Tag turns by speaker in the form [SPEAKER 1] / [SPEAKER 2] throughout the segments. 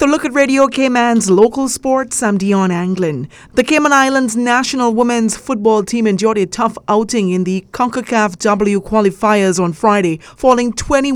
[SPEAKER 1] a look at Radio Cayman's local sports, I'm Dion Anglin. The Cayman Islands national women's football team endured a tough outing in the CONCACAF W qualifiers on Friday, falling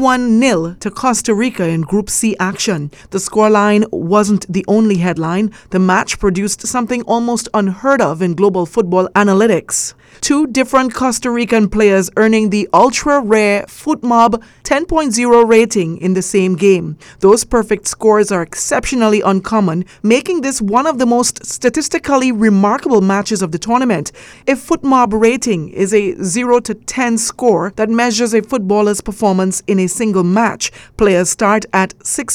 [SPEAKER 1] 21-0 to Costa Rica in Group C action. The scoreline wasn't the only headline. The match produced something almost unheard of in global football analytics. Two different Costa Rican players earning the ultra-rare FootMob 10.0 rating in the same game. Those perfect scores are exceptionally uncommon, making this one of the most statistically remarkable matches of the tournament. A FootMob rating is a 0 to 10 score that measures a footballer's performance in a single match. Players start at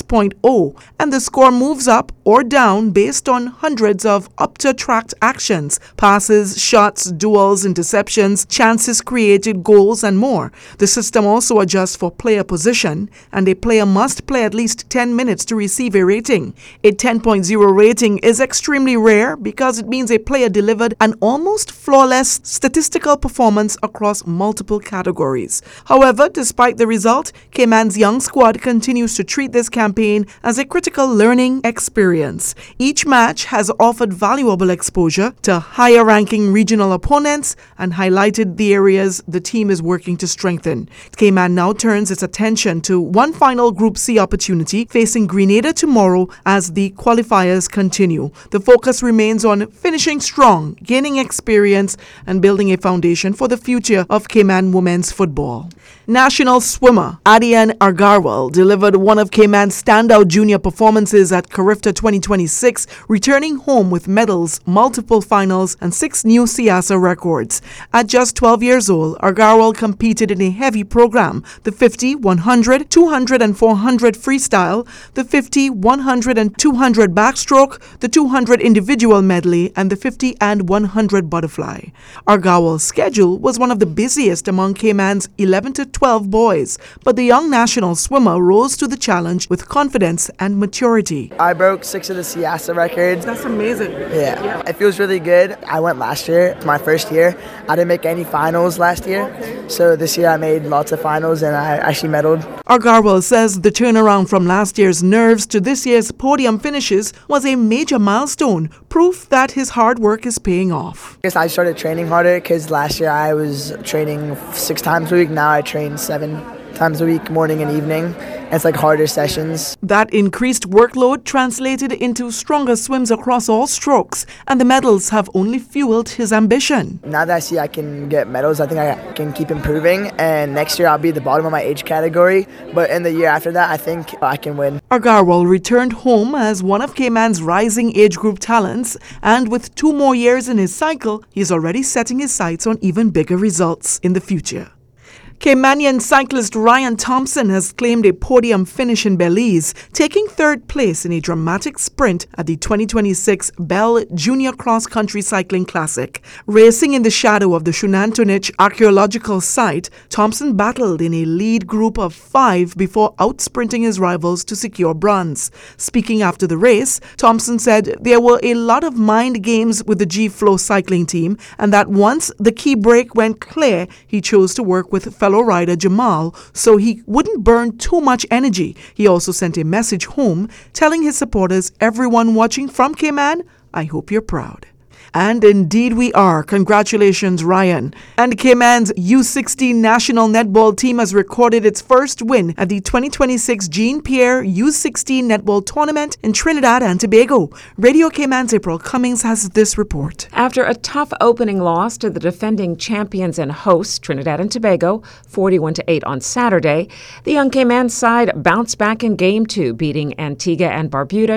[SPEAKER 1] 6.0, and the score moves up or down based on hundreds of up-to-tracked actions, passes, shots, duels, interceptions, chances created, goals, and more. The system also adjusts for player position, and a player must play at least 10 minutes to receive a rating. A 10.0 rating is extremely rare because it means a player delivered an almost flawless statistical performance across multiple categories. However, despite the result, Cayman's young squad continues to treat this campaign as a critical learning experience. Each match has offered valuable exposure to higher-ranking regional opponents and highlighted the areas the team is working to strengthen. Cayman now turns its attention to one final Group C opportunity, facing Grenada tomorrow as the qualifiers continue. The focus remains on finishing strong, gaining experience, and building a foundation for the future of Cayman women's football. National swimmer Adian Argarwal delivered one of Cayman's standout junior performances at Carifta 2026, returning home with medals, multiple finals, and 6 new CIASA records. At just 12 years old, Argarwal competed in a heavy program: the 50, 100, 200, and 400 freestyle, the 50, 100, and 200 backstroke, the 200 individual medley, and the 50 and 100 butterfly. Argarwal's schedule was one of the busiest among Cayman's 11 to 12 boys, but the young national swimmer rose to the challenge with confidence and maturity.
[SPEAKER 2] I broke 6 of the CIASA records.
[SPEAKER 1] That's amazing.
[SPEAKER 2] Yeah, it feels really good. I went last year, it's my first year. I didn't make any finals last year, so this year I made lots of finals and I actually medaled.
[SPEAKER 1] Argarwal says the turnaround from last year's nerves to this year's podium finishes was a major milestone, proof that his hard work is paying off.
[SPEAKER 2] I guess I started training harder because last year I was training 6 times a week. Now I train 7 times a week, morning and evening. It's like harder sessions.
[SPEAKER 1] That increased workload translated into stronger swims across all strokes, and the medals have only fueled his ambition.
[SPEAKER 2] Now that I see I can get medals, I think I can keep improving, and next year I'll be at the bottom of my age category, but in the year after that I think I can win.
[SPEAKER 1] Argarwal returned home as one of Cayman's rising age group talents, and with 2 more years in his cycle, he's already setting his sights on even bigger results in the future. Caymanian cyclist Ryan Thompson has claimed a podium finish in Belize, taking 3rd place in a dramatic sprint at the 2026 Bell Junior Cross Country Cycling Classic. Racing in the shadow of the Shunantunich archaeological site, Thompson battled in a lead group of 5 before outsprinting his rivals to secure bronze. Speaking after the race, Thompson said there were a lot of mind games with the G-Flow cycling team, and that once the key break went clear, he chose to work with fellow rider Jamal so he wouldn't burn too much energy. He also sent a message home telling his supporters, "Everyone watching from Cayman, I hope you're proud." And indeed we are. Congratulations, Ryan. And Cayman's U16 national netball team has recorded its first win at the 2026 Jean Pierre U16 netball tournament in Trinidad and Tobago. Radio Cayman's April Cummings has this report.
[SPEAKER 3] After a tough opening loss to the defending champions and hosts, Trinidad and Tobago, 41-8 on Saturday, the young Cayman side bounced back in Game 2, beating Antigua and Barbuda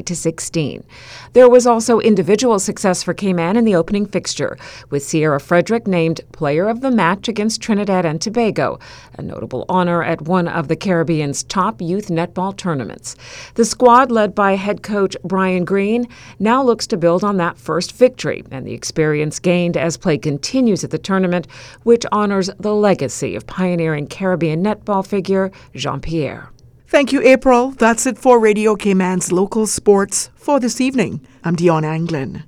[SPEAKER 3] 20-16. There was also individual success for Cayman in the opening fixture, with Sierra Frederick named Player of the Match against Trinidad and Tobago, a notable honor at one of the Caribbean's top youth netball tournaments. The squad, led by head coach Brian Green, now looks to build on that first victory and the experience gained as play continues at the tournament, which honors the legacy of pioneering Caribbean netball figure Jean Pierre.
[SPEAKER 1] Thank you, April. That's it for Radio Cayman's local sports for this evening. I'm Dion Anglin.